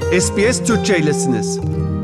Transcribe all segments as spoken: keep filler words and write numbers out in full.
S B S Türkçe'ylesiniz.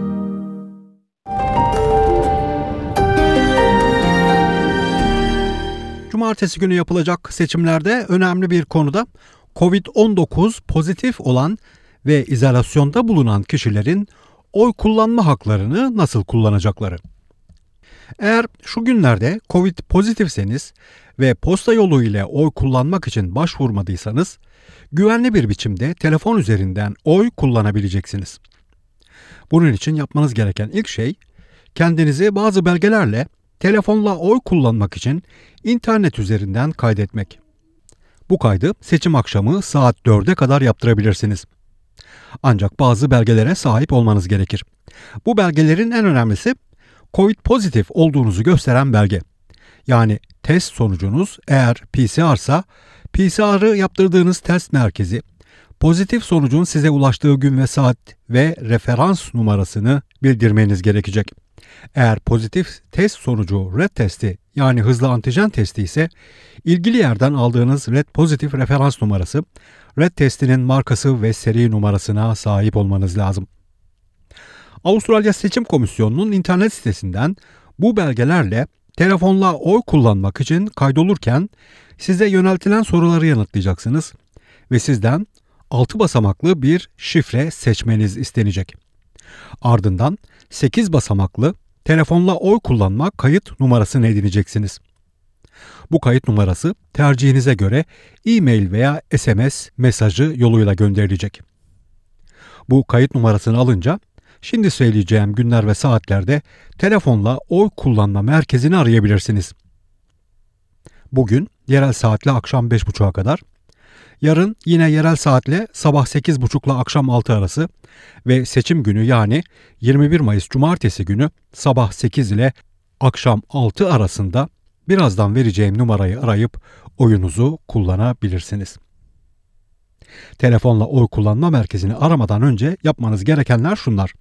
Cumartesi günü yapılacak seçimlerde önemli bir konuda kovid on dokuz pozitif olan ve izolasyonda bulunan kişilerin oy kullanma haklarını nasıl kullanacakları. Eğer şu günlerde Covid pozitifseniz ve posta yolu ile oy kullanmak için başvurmadıysanız, güvenli bir biçimde telefon üzerinden oy kullanabileceksiniz. Bunun için yapmanız gereken ilk şey, kendinizi bazı belgelerle telefonla oy kullanmak için internet üzerinden kaydetmek. Bu kaydı seçim akşamı saat dörde kadar yaptırabilirsiniz. Ancak bazı belgelere sahip olmanız gerekir. Bu belgelerin en önemlisi Covid pozitif olduğunuzu gösteren belge. Yani test sonucunuz eğer P C R'sa P C R'ı yaptırdığınız test merkezi, pozitif sonucun size ulaştığı gün ve saat ve referans numarasını bildirmeniz gerekecek. Eğer pozitif test sonucu red testi yani hızlı antijen testi ise ilgili yerden aldığınız red pozitif referans numarası, red testinin markası ve seri numarasına sahip olmanız lazım. Avustralya Seçim Komisyonu'nun internet sitesinden bu belgelerle telefonla oy kullanmak için kaydolurken size yöneltilen soruları yanıtlayacaksınız ve sizden altı basamaklı bir şifre seçmeniz istenecek. Ardından sekiz basamaklı telefonla oy kullanma kayıt numarasını edineceksiniz. Bu kayıt numarası tercihinize göre e-mail veya S M S mesajı yoluyla gönderilecek. Bu kayıt numarasını alınca şimdi söyleyeceğim günler ve saatlerde telefonla oy kullanma merkezini arayabilirsiniz. Bugün yerel saatle akşam beş buçuğa kadar, yarın yine yerel saatle sabah sekiz buçuk ile akşam altı arası ve seçim günü yani yirmi bir Mayıs Cumartesi günü sabah sekiz ile akşam altı arasında birazdan vereceğim numarayı arayıp oyunuzu kullanabilirsiniz. Telefonla oy kullanma merkezini aramadan önce yapmanız gerekenler şunlar.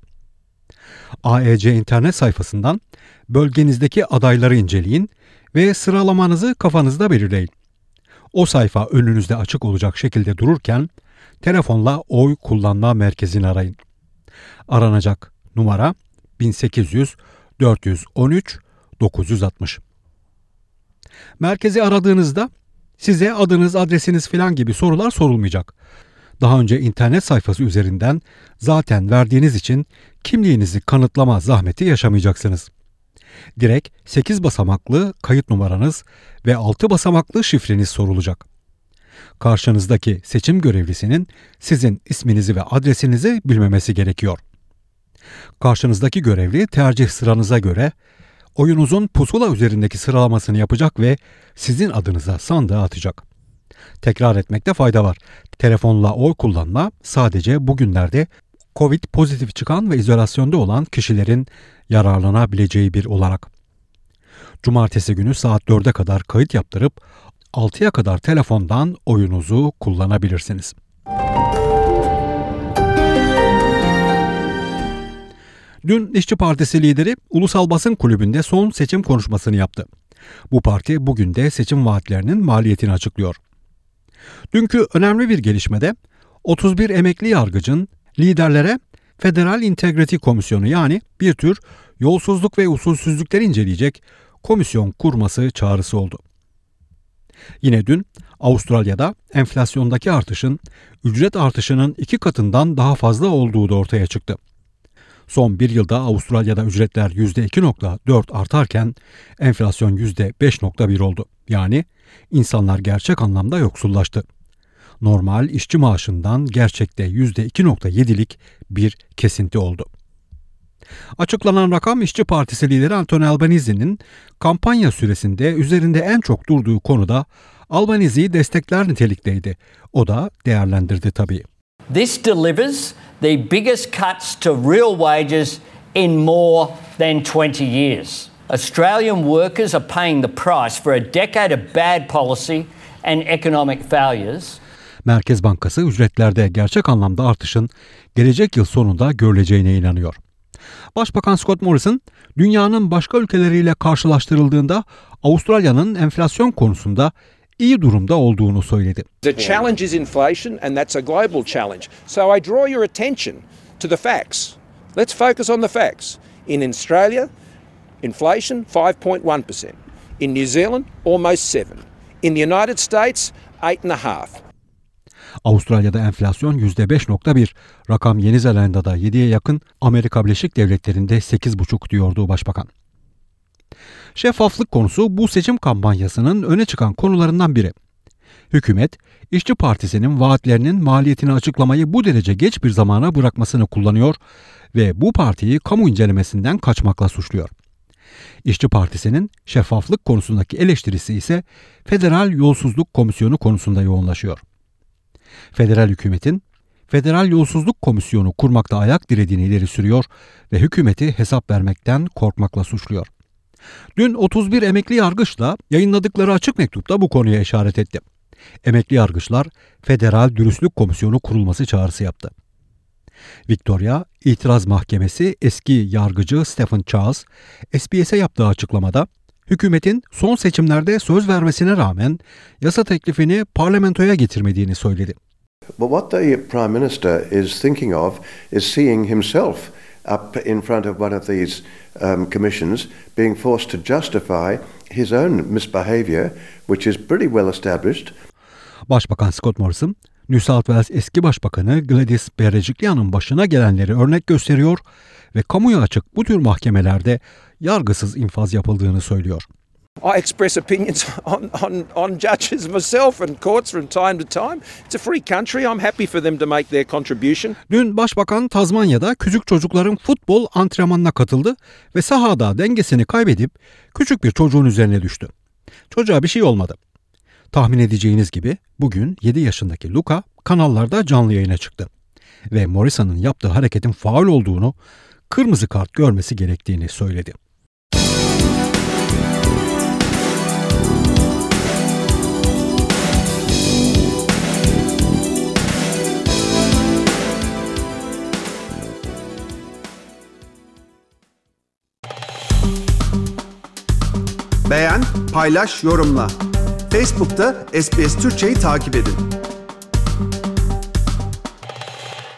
A E C internet sayfasından bölgenizdeki adayları inceleyin ve sıralamanızı kafanızda belirleyin. O sayfa önünüzde açık olacak şekilde dururken telefonla oy kullanma merkezini arayın. Aranacak numara bin sekiz yüz dört yüz on üç dokuz yüz altmış. Merkezi aradığınızda size adınız, adresiniz filan gibi sorular sorulmayacak. Daha önce internet sayfası üzerinden zaten verdiğiniz için kimliğinizi kanıtlama zahmeti yaşamayacaksınız. Direkt sekiz basamaklı kayıt numaranız ve altı basamaklı şifreniz sorulacak. Karşınızdaki seçim görevlisinin sizin isminizi ve adresinizi bilmemesi gerekiyor. Karşınızdaki görevli tercih sıranıza göre oyunuzun pusula üzerindeki sıralamasını yapacak ve sizin adınıza sandığa atacak. Tekrar etmekte fayda var. Telefonla oy kullanma sadece bugünlerde Covid pozitif çıkan ve izolasyonda olan kişilerin yararlanabileceği bir olanak. Cumartesi günü saat dörde kadar kayıt yaptırıp altıya kadar telefondan oyunuzu kullanabilirsiniz. Dün İşçi Partisi lideri Ulusal Basın Kulübü'nde son seçim konuşmasını yaptı. Bu parti bugün de seçim vaatlerinin maliyetini açıklıyor. Dünkü önemli bir gelişmede otuz bir emekli yargıcın liderlere Federal Integrity Komisyonu yani bir tür yolsuzluk ve usulsüzlükleri inceleyecek komisyon kurması çağrısı oldu. Yine dün Avustralya'da enflasyondaki artışın ücret artışının iki katından daha fazla olduğu da ortaya çıktı. Son bir yılda Avustralya'da ücretler yüzde iki virgül dört artarken enflasyon yüzde beş virgül bir oldu. Yani insanlar gerçek anlamda yoksullaştı. Normal işçi maaşından gerçekte yüzde iki virgül yedilik bir kesinti oldu. Açıklanan rakam İşçi Partisi lideri Anthony Albanese'nin kampanya süresinde üzerinde en çok durduğu konuda Albanese'yi destekler nitelikteydi. O da değerlendirdi tabii. This delivers the biggest cuts to real wages in more than twenty years. Australian workers are paying the price for a decade of bad policy and economic failures. Merkez Bankası ücretlerde gerçek anlamda artışın gelecek yıl sonunda görüleceğine inanıyor. Başbakan Scott Morrison, dünyanın başka ülkeleriyle karşılaştırıldığında Avustralya'nın enflasyon konusunda iyi durumda olduğunu söyledi. The challenge is inflation and that's a global challenge. So I draw your attention to the facts. Let's focus on the facts. In Australia, inflation five point one percent. In New Zealand, almost seven. In the United States, eight and a half. Avustralya'da enflasyon yüzde beş nokta bir. Rakam Yeni Zelanda'da yediye yakın, Amerika Birleşik Devletleri'nde sekiz buçuk diyordu Başbakan. Şeffaflık konusu bu seçim kampanyasının öne çıkan konularından biri. Hükümet, İşçi Partisi'nin vaatlerinin maliyetini açıklamayı bu derece geç bir zamana bırakmasını kullanıyor ve bu partiyi kamu incelemesinden kaçmakla suçluyor. İşçi Partisi'nin şeffaflık konusundaki eleştirisi ise Federal Yolsuzluk Komisyonu konusunda yoğunlaşıyor. Federal hükümetin Federal Yolsuzluk Komisyonu kurmakta ayak dirediğini ileri sürüyor ve hükümeti hesap vermekten korkmakla suçluyor. Dün otuz bir emekli yargıçla yayınladıkları açık mektupta bu konuya işaret etti. Emekli yargıçlar Federal Dürüstlük Komisyonu kurulması çağrısı yaptı. Victoria İtiraz Mahkemesi eski yargıcı Stephen Charles, S B S'e yaptığı açıklamada hükümetin son seçimlerde söz vermesine rağmen yasa teklifini parlamentoya getirmediğini söyledi. But what the Prime Minister is thinking of is seeing himself up in front of one of these um, commissions being forced to justify his own misbehaviour, which is pretty well established. Başbakan Scott Morrison, New South Wales eski başbakanı Gladys Berejiklian'ın başına gelenleri örnek gösteriyor ve kamuya açık bu tür mahkemelerde yargısız infaz yapıldığını söylüyor. I express opinions on, on, on judges myself and courts from time to time. It's a free country. I'm happy for them to make their contribution. Dün Başbakan Tazmanya'da küçük çocukların futbol antrenmanına katıldı ve sahada dengesini kaybedip küçük bir çocuğun üzerine düştü. Çocuğa bir şey olmadı. Tahmin edeceğiniz gibi bugün yedi yaşındaki Luka kanallarda canlı yayına çıktı ve Morrison'ın yaptığı hareketin faul olduğunu, kırmızı kart görmesi gerektiğini söyledi. Beğen, paylaş, yorumla. Facebook'ta S B S Türkçe'yi takip edin.